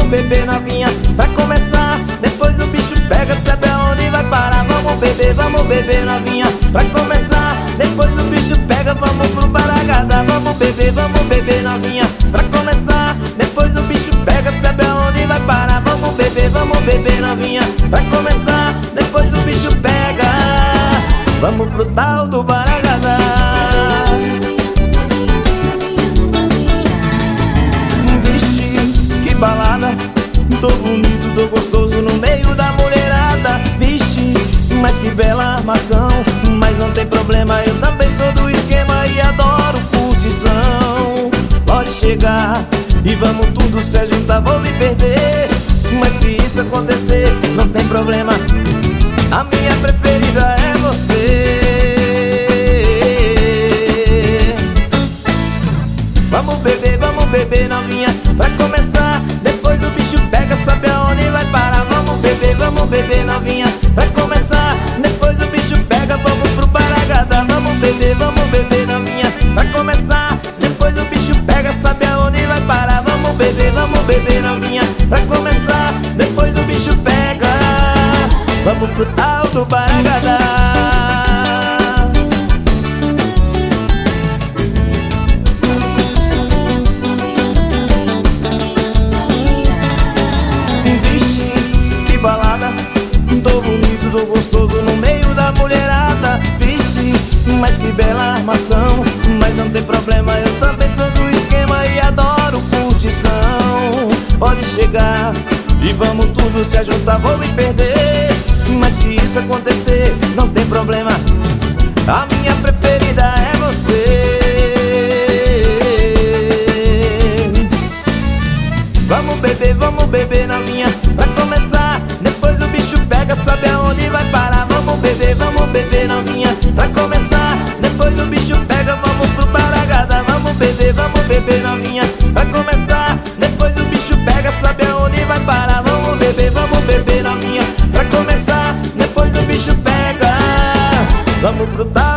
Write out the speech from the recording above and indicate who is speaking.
Speaker 1: beber novinha. Pra começar, depois o bicho pega, sabe aonde vai parar. Vamos beber novinha. Pra começar, depois o bicho pega, vamos pro Baragada. Vamos beber novinha. Pra começar, depois o bicho pega, sabe aonde vai parar. Vamos beber novinha. Pra começar, depois o bicho pega, vamos pro tal do Baragada. Vixe, que balada, tô bonito, tô gostoso no meio da mulherada. Vixe, mas que bela armação, mas não tem problema, eu também sou do esquema e adoro curtição. Pode chegar e vamos tudo se juntar, vou me perder, mas se isso acontecer, não tem problema, a minha preferida é você. Vamos beber novinha. Pra começar, depois o bicho pega, sabe aonde vai parar. Vamos beber novinha. Pra começar, depois o bicho pega, vamos pro Baragada. Vamos beber novinha. Pra começar, depois o bicho pega, sabe aonde vai parar. Vamos beber novinha. Pra começar, depois o bicho pega, vamos pro tal do Baragada. Vixe, que balada, tô bonito, tô gostoso no meio da mulherada. Vixe, mas que bela armação, mas não tem problema, eu também sou do esquema e adoro curtição. Pode chegar e vamos tudo se juntar, vou me perder, mas se isso acontecer, não tem problema, a minha preferida é você. Vamos beber novinha. Pra começar, depois o bicho pega, sabe aonde vai parar. Vamos beber novinha. Pra começar, depois o bicho pega, vamos pro Baragada. Vamos beber novinha. Pra começar, depois o bicho pega, sabe aonde vai parar. Vamos beber novinha. Pra começar, depois o bicho pega, vamos pro tal